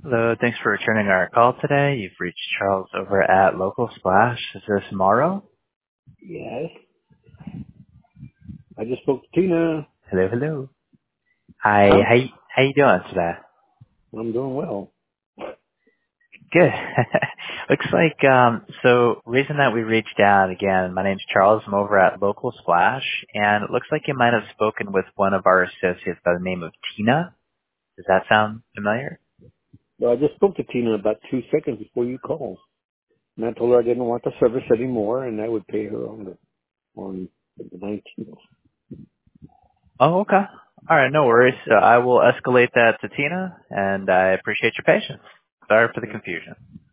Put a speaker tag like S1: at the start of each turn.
S1: Hello, thanks for returning our call today. You've reached Charles over at Local Splash. Is this Morrow?
S2: Yes. I just spoke to Tina.
S1: Hello, hello. Hi,
S2: Huh?
S1: how you doing today?
S2: I'm doing well.
S1: Good. Looks like, reason that we reached out again, my name's Charles. I'm over at Local Splash, and it looks like you might have spoken with one of our associates by the name of Tina. Does that sound familiar?
S2: Well, I just spoke to Tina about 2 seconds before you called. And I told her I didn't want the service anymore and I would pay her on the 19th.
S1: Oh, okay. All right, no worries. I will escalate that to Tina, and I appreciate your patience. Sorry for the confusion.